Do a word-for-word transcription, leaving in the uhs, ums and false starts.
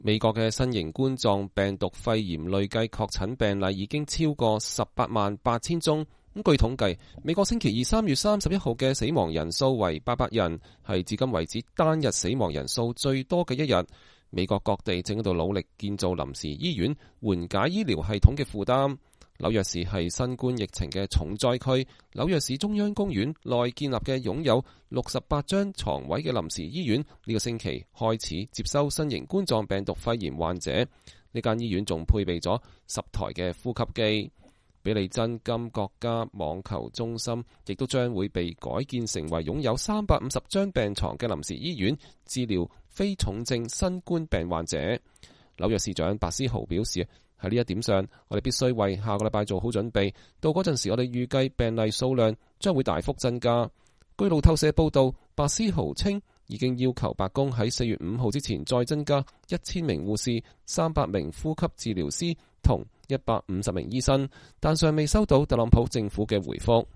美國嘅新型冠狀病毒肺炎累計確診病例已經超過十八萬八千宗。咁據統計，美國星期二三月三十一號嘅死亡人數為八百人，係至今為止單日死亡人數最多嘅一日。美國各地正喺度努力建造臨時醫院，緩解醫療系統嘅負擔。紐約市係新冠疫情嘅重災區，紐約市中央公園內建立嘅擁有六十八張床位嘅臨時醫院，呢個星期開始接收新型冠狀病毒肺炎患者。呢間醫院仲配備咗十台嘅呼吸機。比利珍金國家網球中心亦都將會被改建成為擁有三百五十張病床嘅臨時醫院，治療非重症新冠病患者。紐約市長白思豪表示，喺呢一點上，我哋必須為下個禮拜做好準備。到嗰陣時，我哋預計病例數量將會大幅增加。據路透社報道，白思豪稱已經要求白宮喺四月五號之前再增加一千名護士、三百名呼吸治療師同一百五十名醫生，但尚未收到特朗普政府嘅回覆。